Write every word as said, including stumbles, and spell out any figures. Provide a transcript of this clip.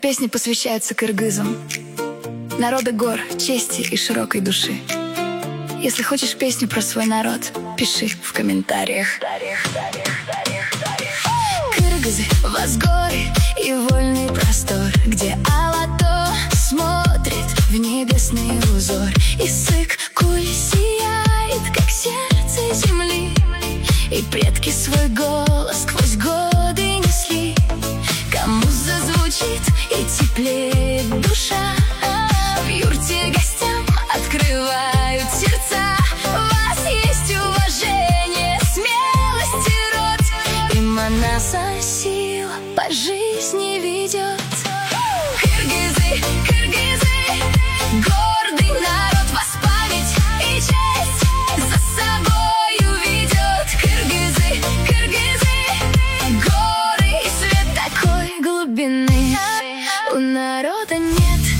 Песни посвящаются кыргызам, народа гор, чести и широкой души. Если хочешь песню про свой народ, пиши в комментариях. Кыргызы, вас горы и вольный простор, где Алато смотрит в небесный узор. И Сык-Куль сияет, как сердце земли, и предки свой голос сквозь годы несли. Кому зазвучит и теплеет душа, в юрте гостям открывают сердца. У вас есть уважение, смелость и род, и Манаса сила по жизни ведет. Кыргызы, кыргызы, гордый народ, вас память и честь за собою ведет. Кыргызы, кыргызы, горы и свет такой глубины у народа нет.